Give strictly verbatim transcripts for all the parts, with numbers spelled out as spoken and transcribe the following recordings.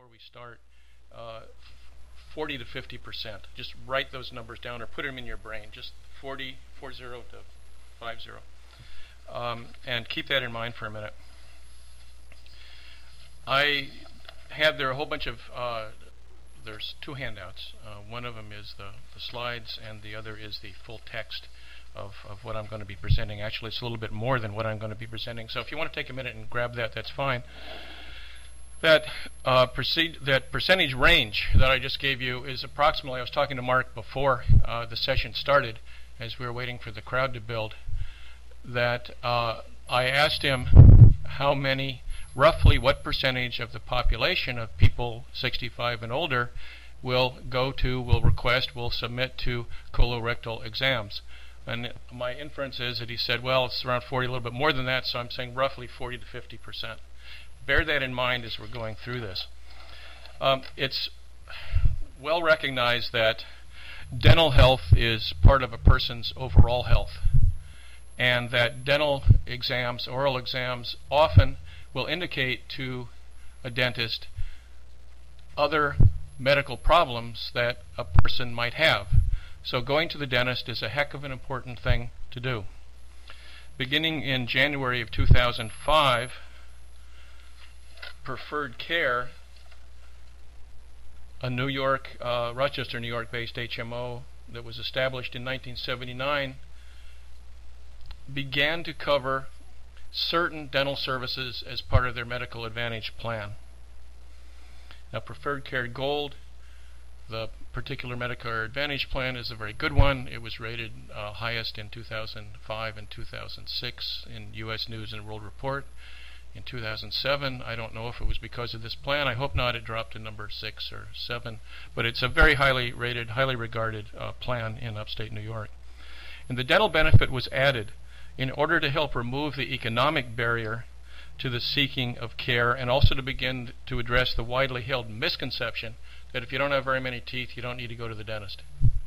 we start, uh, forty to fifty percent. Just write those numbers down or put them in your brain. Just forty, four zero to five zero. Um, and keep that in mind for a minute. I have there a whole bunch of, uh, there's two handouts. Uh, one of them is the, the slides, and the other is the full text of, of what I'm going to be presenting. Actually, it's a little bit more than what I'm going to be presenting. So if you want to take a minute and grab that, that's fine. That, uh, proceed, that percentage range that I just gave you is approximately, I was talking to Mark before uh, the session started, as we were waiting for the crowd to build, that uh, I asked him how many, roughly what percentage of the population of people sixty-five and older will go to, will request, will submit to colorectal exams. And my inference is that he said, well, it's around forty, a little bit more than that, so I'm saying roughly forty to fifty percent. Bear that in mind as we're going through this. Um, it's well recognized that dental health is part of a person's overall health, and that dental exams, oral exams, often will indicate to a dentist other medical problems that a person might have. So going to the dentist is a heck of an important thing to do. Beginning in January of two thousand five, Preferred Care, a New York, uh, Rochester, New York-based H M O that was established in nineteen seventy-nine, began to cover certain dental services as part of their Medical Advantage plan. Now, Preferred Care Gold, the particular Medicare Advantage plan, is a very good one. It was rated uh, highest in two thousand five and two thousand six in U S News and World Report. In two thousand seven, I don't know if it was because of this plan. I hope not. It dropped to number six or seven. But it's a very highly rated, highly regarded uh, plan in upstate New York. And the dental benefit was added in order to help remove the economic barrier to the seeking of care, and also to begin to address the widely held misconception that if you don't have very many teeth, you don't need to go to the dentist.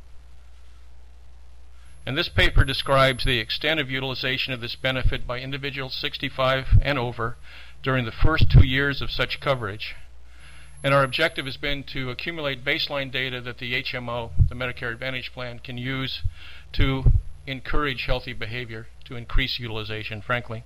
And this paper describes the extent of utilization of this benefit by individuals sixty-five and over during the first two years of such coverage. And our objective has been to accumulate baseline data that the H M O, the Medicare Advantage plan, can use to encourage healthy behavior, to increase utilization, frankly.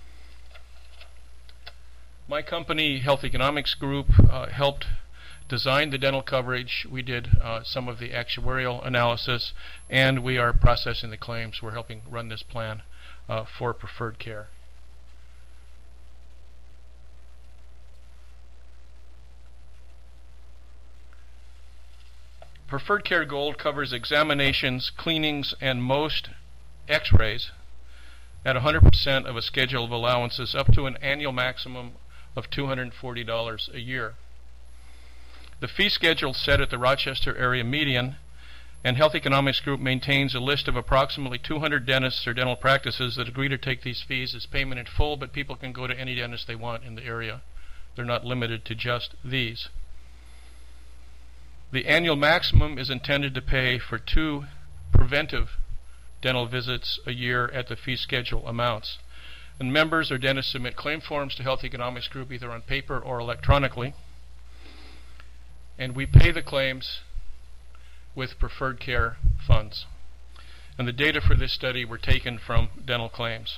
My company, Health Economics Group, uh, helped design the dental coverage. We did uh, some of the actuarial analysis, and we are processing the claims. We're helping run this plan uh, for Preferred Care. Preferred Care Gold covers examinations, cleanings, and most x-rays at one hundred percent of a schedule of allowances up to an annual maximum of two hundred forty dollars a year. The fee schedule set at the Rochester area median, and Health Economics Group maintains a list of approximately two hundred dentists or dental practices that agree to take these fees as payment in full, but people can go to any dentist they want in the area. They're not limited to just these. The annual maximum is intended to pay for two preventive dental visits a year at the fee schedule amounts. And members or dentists submit claim forms to Health Economics Group either on paper or electronically, and we pay the claims with Preferred Care funds. And the data for this study were taken from dental claims.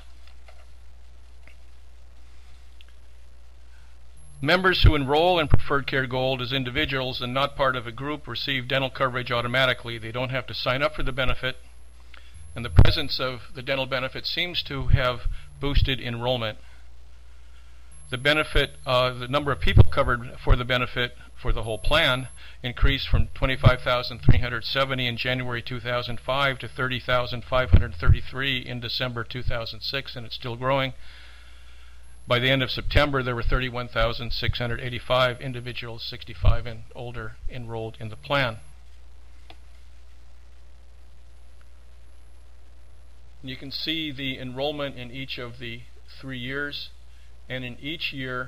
Members who enroll in Preferred Care Gold as individuals and not part of a group receive dental coverage automatically. They don't have to sign up for the benefit, and the presence of the dental benefit seems to have boosted enrollment. The benefit, uh, the number of people covered for the benefit for the whole plan increased from twenty-five thousand three hundred seventy in January two thousand five to thirty thousand five hundred thirty-three in December two thousand six, and it's still growing. By the end of September, there were thirty-one thousand six hundred eighty-five individuals sixty-five and older enrolled in the plan. You can see the enrollment in each of the three years, and in each year,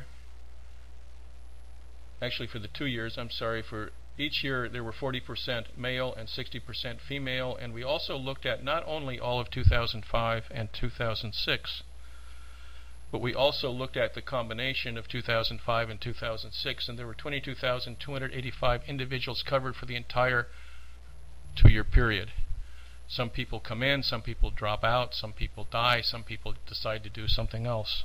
actually for the two years, I'm sorry, for each year there were forty percent male and sixty percent female, and we also looked at not only all of two thousand five and two thousand six, but we also looked at the combination of two thousand five and two thousand six, and there were twenty-two thousand two hundred eighty-five individuals covered for the entire two-year period. Some people come in, some people drop out, some people die, some people decide to do something else.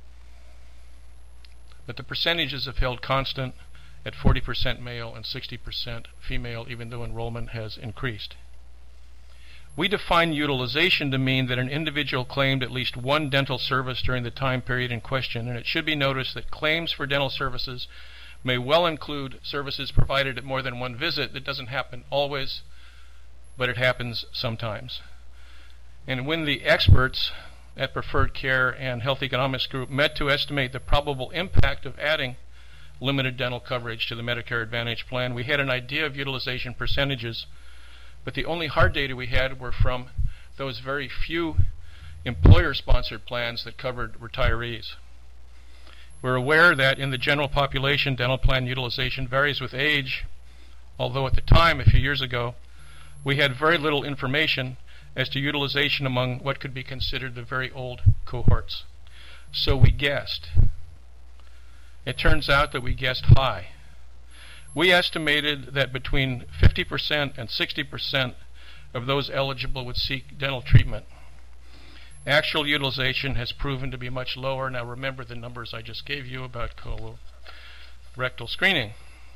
But the percentages have held constant at forty percent male and sixty percent female, even though enrollment has increased. We define utilization to mean that an individual claimed at least one dental service during the time period in question, and it should be noticed that claims for dental services may well include services provided at more than one visit. That doesn't happen always, but it happens sometimes. And when the experts at Preferred Care and Health Economics Group met to estimate the probable impact of adding limited dental coverage to the Medicare Advantage plan, we had an idea of utilization percentages, but the only hard data we had were from those very few employer-sponsored plans that covered retirees. We're aware that in the general population, dental plan utilization varies with age, although at the time, a few years ago, we had very little information as to utilization among what could be considered the very old cohorts. So we guessed. It turns out that we guessed high. We estimated that between fifty percent and sixty percent of those eligible would seek dental treatment. Actual utilization has proven to be much lower. Now remember the numbers I just gave you about colorectal screening.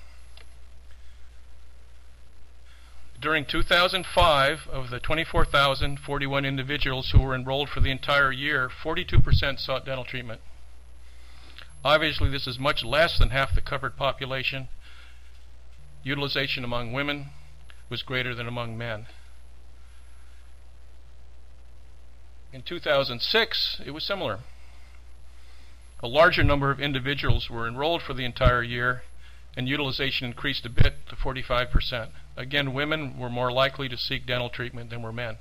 During two thousand five, of the twenty-four thousand forty-one individuals who were enrolled for the entire year, forty-two percent sought dental treatment. Obviously, this is much less than half the covered population. Utilization among women was greater than among men. In two thousand six, it was similar. A larger number of individuals were enrolled for the entire year, and utilization increased a bit to forty-five percent. Again, women were more likely to seek dental treatment than were men.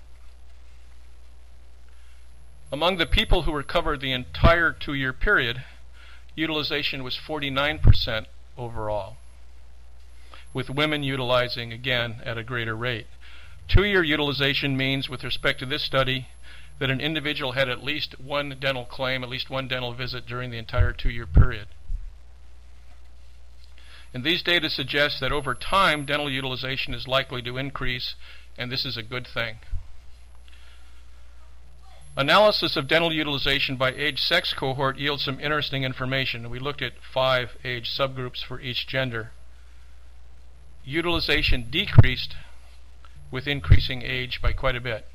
Among the people who were covered the entire two-year period, utilization was forty-nine percent overall, with women utilizing, again, at a greater rate. Two-year utilization means, with respect to this study, that an individual had at least one dental claim, at least one dental visit during the entire two-year period. And these data suggest that over time, dental utilization is likely to increase, and this is a good thing. Analysis of dental utilization by age-sex cohort yields some interesting information. We looked at five age subgroups for each gender. Utilization decreased with increasing age by quite a bit.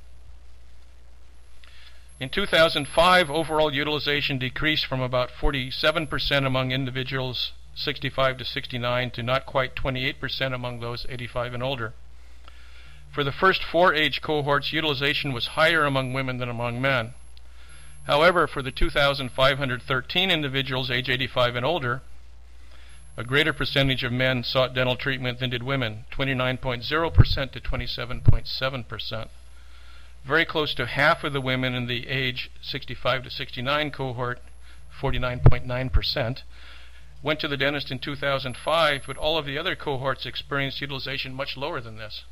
In two thousand five, overall utilization decreased from about forty-seven percent among individuals sixty-five to sixty-nine to not quite twenty-eight percent among those eighty-five and older. For the first four age cohorts, utilization was higher among women than among men. However, for the two thousand five hundred thirteen individuals age eighty-five and older, a greater percentage of men sought dental treatment than did women, twenty-nine point zero percent to twenty-seven point seven percent. Very close to half of the women in the age sixty-five to sixty-nine cohort, forty-nine point nine percent, went to the dentist in two thousand five, but all of the other cohorts experienced utilization much lower than this.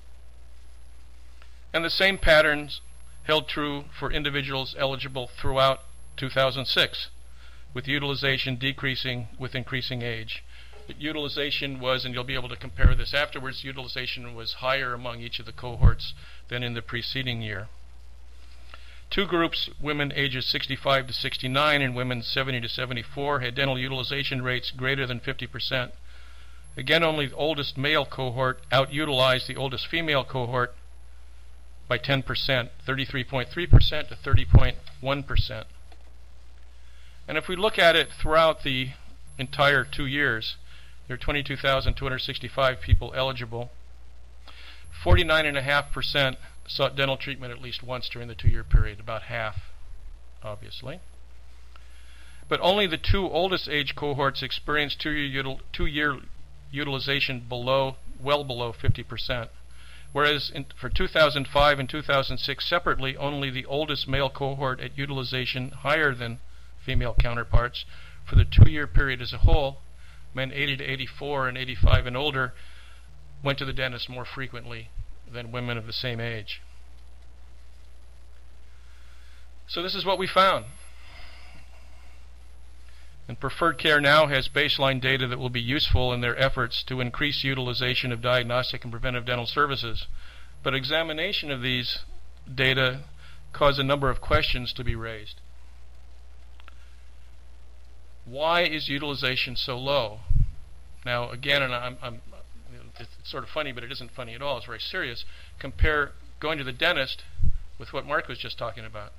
And the same patterns held true for individuals eligible throughout two thousand six, with utilization decreasing with increasing age. But utilization was, and you'll be able to compare this afterwards, utilization was higher among each of the cohorts than in the preceding year. Two groups, women ages sixty-five to sixty-nine and women seventy to seventy-four, had dental utilization rates greater than fifty percent. Again, only the oldest male cohort oututilized the oldest female cohort by ten percent, thirty-three point three percent to thirty point one percent. And if we look at it throughout the entire two years, there are twenty-two thousand two hundred sixty-five people eligible. forty-nine point five percent sought dental treatment at least once during the two-year period, about half, obviously. But only the two oldest age cohorts experienced two-year, util two-year utilization below, well below fifty percent. Whereas in, for two thousand five and two thousand six separately, only the oldest male cohort at utilization higher than female counterparts. For the two-year period as a whole, men eighty to eighty-four and eighty-five and older went to the dentist more frequently than women of the same age. So this is what we found. And Preferred Care now has baseline data that will be useful in their efforts to increase utilization of diagnostic and preventive dental services. But examination of these data cause a number of questions to be raised. Why is utilization so low? Now, again, and I'm, I'm, it's sort of funny, but it isn't funny at all. It's very serious. Compare going to the dentist with what Mark was just talking about.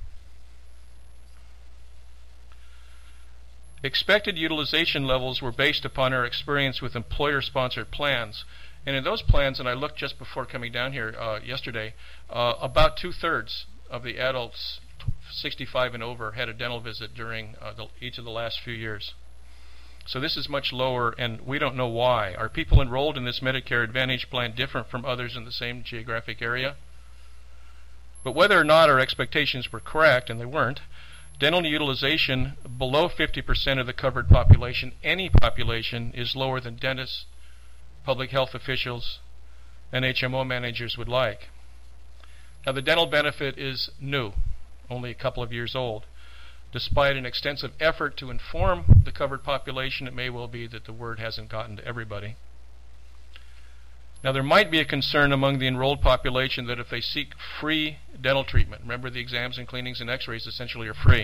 Expected utilization levels were based upon our experience with employer-sponsored plans. And in those plans, and I looked just before coming down here uh, yesterday, uh, about two-thirds of the adults sixty-five and over had a dental visit during uh, the, each of the last few years. So this is much lower, and we don't know why. Are people enrolled in this Medicare Advantage plan different from others in the same geographic area? But whether or not our expectations were correct, and they weren't, dental utilization below fifty percent of the covered population, any population, is lower than dentists, public health officials, and H M O managers would like. Now, the dental benefit is new, only a couple of years old. Despite an extensive effort to inform the covered population, it may well be that the word hasn't gotten to everybody. Now, there might be a concern among the enrolled population that if they seek free dental treatment, remember the exams and cleanings and x-rays essentially are free,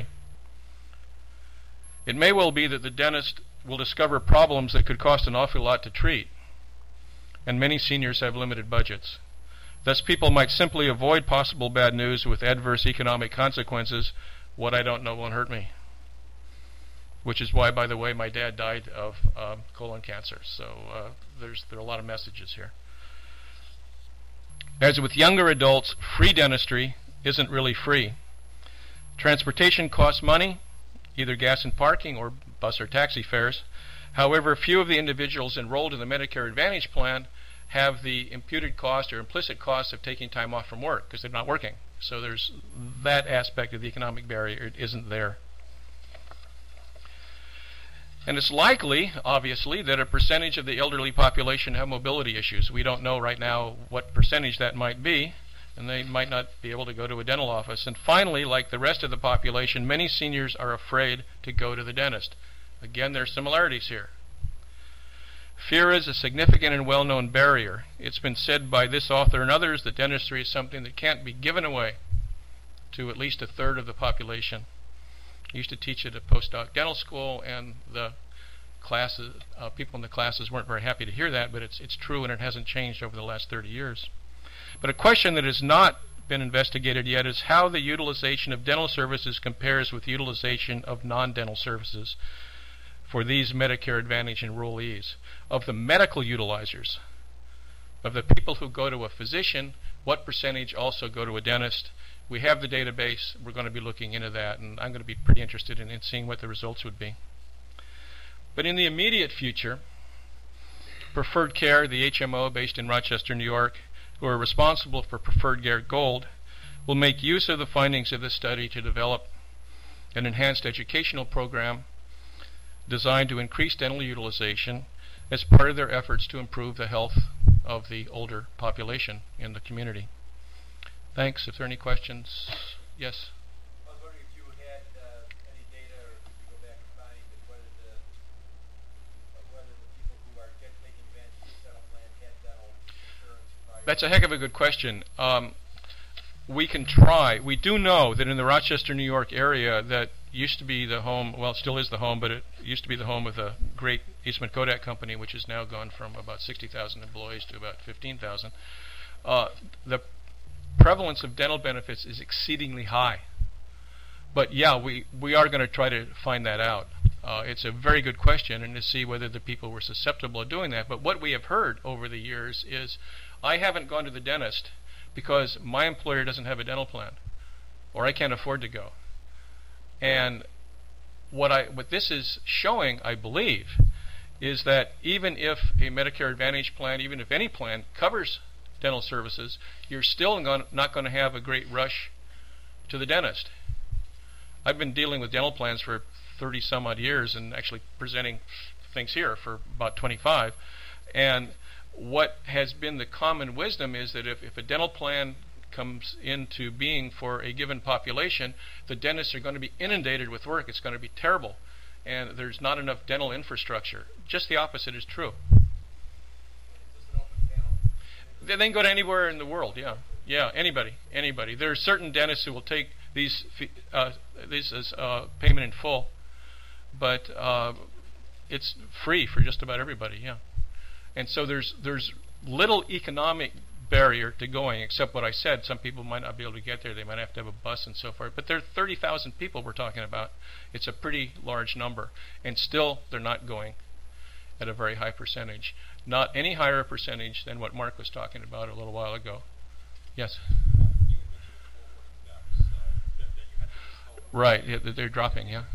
it may well be that the dentist will discover problems that could cost an awful lot to treat, and many seniors have limited budgets. Thus, people might simply avoid possible bad news with adverse economic consequences. What I don't know won't hurt me. Which is why, by the way, my dad died of um, colon cancer. So uh, there's there are a lot of messages here. As with younger adults, free dentistry isn't really free. Transportation costs money, either gas and parking or bus or taxi fares. However, few of the individuals enrolled in the Medicare Advantage plan have the imputed cost or implicit cost of taking time off from work because they're not working. So there's that aspect of the economic barrier isn't there. And it's likely, obviously, that a percentage of the elderly population have mobility issues. We don't know right now what percentage that might be, and they might not be able to go to a dental office. And finally, like the rest of the population, many seniors are afraid to go to the dentist. Again, there are similarities here. Fear is a significant and well-known barrier. It's been said by this author and others that dentistry is something that can't be given away to at least a third of the population. I used to teach at a postdoc dental school, and the classes, uh, people in the classes weren't very happy to hear that, but it's, it's true, and it hasn't changed over the last thirty years. But a question that has not been investigated yet is how the utilization of dental services compares with utilization of non-dental services for these Medicare Advantage enrollees. Of the medical utilizers, of the people who go to a physician, what percentage also go to a dentist? We have the database. We're going to be looking into that, and I'm going to be pretty interested in, in seeing what the results would be. But in the immediate future, Preferred Care, the H M O based in Rochester, New York, who are responsible for Preferred Care Gold, will make use of the findings of this study to develop an enhanced educational program designed to increase dental utilization as part of their efforts to improve the health of the older population in the community. Thanks. If there are any questions, yes? I was wondering if you had uh, any data, or if you go back and find whether the, whether the people who are get, taking advantage of this dental plan had dental insurance prior. That's a heck of a good question. Um, we can try. We do know that in the Rochester, New York area that used to be the home, well, it still is the home, but it used to be the home of a great Eastman Kodak company, which has now gone from about sixty thousand employees to about fifteen thousand. Uh, the prevalence of dental benefits is exceedingly high. But yeah, we, we are going to try to find that out. Uh, it's a very good question, and to see whether the people were susceptible to doing that. But what we have heard over the years is, I haven't gone to the dentist because my employer doesn't have a dental plan, or I can't afford to go. And what I what this is showing, I believe, is that even if a Medicare Advantage plan, even if any plan covers dental services, you're still gonna, not going to have a great rush to the dentist. I've been dealing with dental plans for thirty some odd years, and actually presenting things here for about twenty-five. And what has been the common wisdom is that if, if a dental plan comes into being for a given population, the dentists are going to be inundated with work. It's going to be terrible. and there's not enough dental infrastructure. Just the opposite is true. Is this an open panel? They they can go to anywhere in the world. Yeah, yeah, anybody, anybody. There are certain dentists who will take these fee- uh, these as uh, payment in full, but uh, it's free for just about everybody. Yeah, and so there's there's little economic barrier to going, except what I said. Some people might not be able to get there. They might have to have a bus and so forth. But there are thirty thousand people we're talking about. It's a pretty large number, and still they're not going at a very high percentage. Not any higher percentage than what Mark was talking about a little while ago. Yes. Right, yeah, they're dropping, yeah.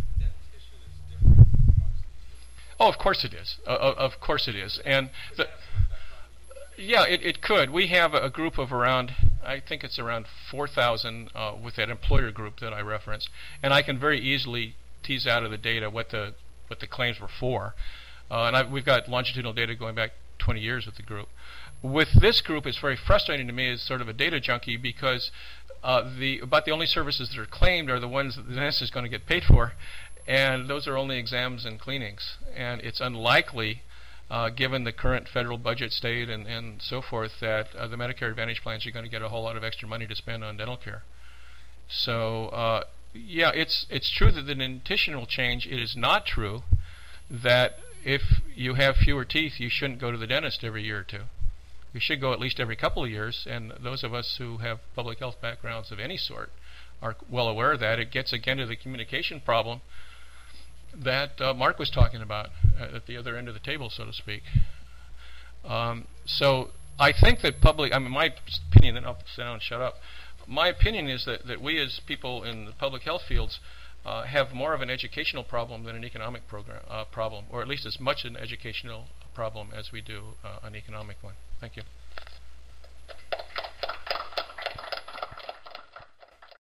Oh, of course it is. Uh, of course it is. And the, yeah, it, it could. We have a group of around, I think it's around four thousand uh, with that employer group that I referenced, and I can very easily tease out of the data what the what the claims were for. Uh, and I've, we've got longitudinal data going back twenty years with the group. With this group, it's very frustrating to me as sort of a data junkie because uh, the about the only services that are claimed are the ones that the dentist is going to get paid for, and those are only exams and cleanings. And it's unlikely, uh, given the current federal budget state and, and so forth, that uh, the Medicare Advantage plans are going to get a whole lot of extra money to spend on dental care. So, uh, yeah, it's it's true that the dentition will change. It is not true that if you have fewer teeth, you shouldn't go to the dentist every year or two. You should go at least every couple of years, and those of us who have public health backgrounds of any sort are well aware of that. It gets again to the communication problem that uh, Mark was talking about uh, at the other end of the table, so to speak. Um, so I think that public, I mean, my opinion, then I'll sit down and shut up. My opinion is that, that we as people in the public health fields uh, have more of an educational problem than an economic program, uh, problem, or at least as much an educational problem as we do uh, an economic one. Thank you.